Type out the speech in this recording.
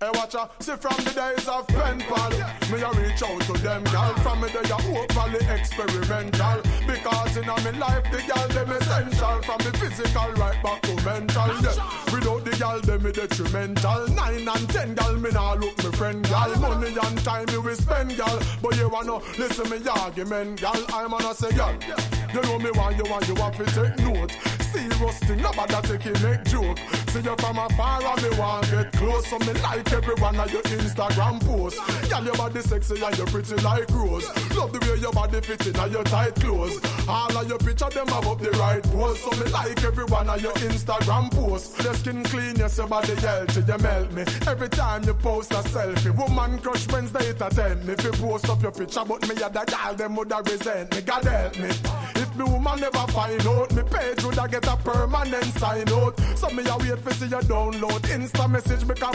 Hey, watch out, see from the days of pen pal, me a reach out to them gal. From me they a overly experimental, because in a me life the gal them essential. From the physical right back to mental, yeah. Without the gal them me detrimental. 9 and 10 gal me nah look me friend gal. Money and time me we spend gal, but you wanna listen me argument gal. I'm gonna say gal, you know me want you have to take note. Serious thing, nobody take it make joke. See you from afar and me want get close. So me like every one of your Instagram posts. Girl, your body sexy and you pretty like rose. Love the way your body fit in and your tight clothes. All of your picture them have up the right pose. So me like every one of your Instagram posts. Your skin clean, yes, your body healthy, you melt me. Every time you post a selfie. Woman crush Wednesday it attend me. If you post up your picture but me a the girl them woulda resent me. God help me. If me woman never find out, me page woulda get a permanent sign out. So me a wait for see you download Insta message because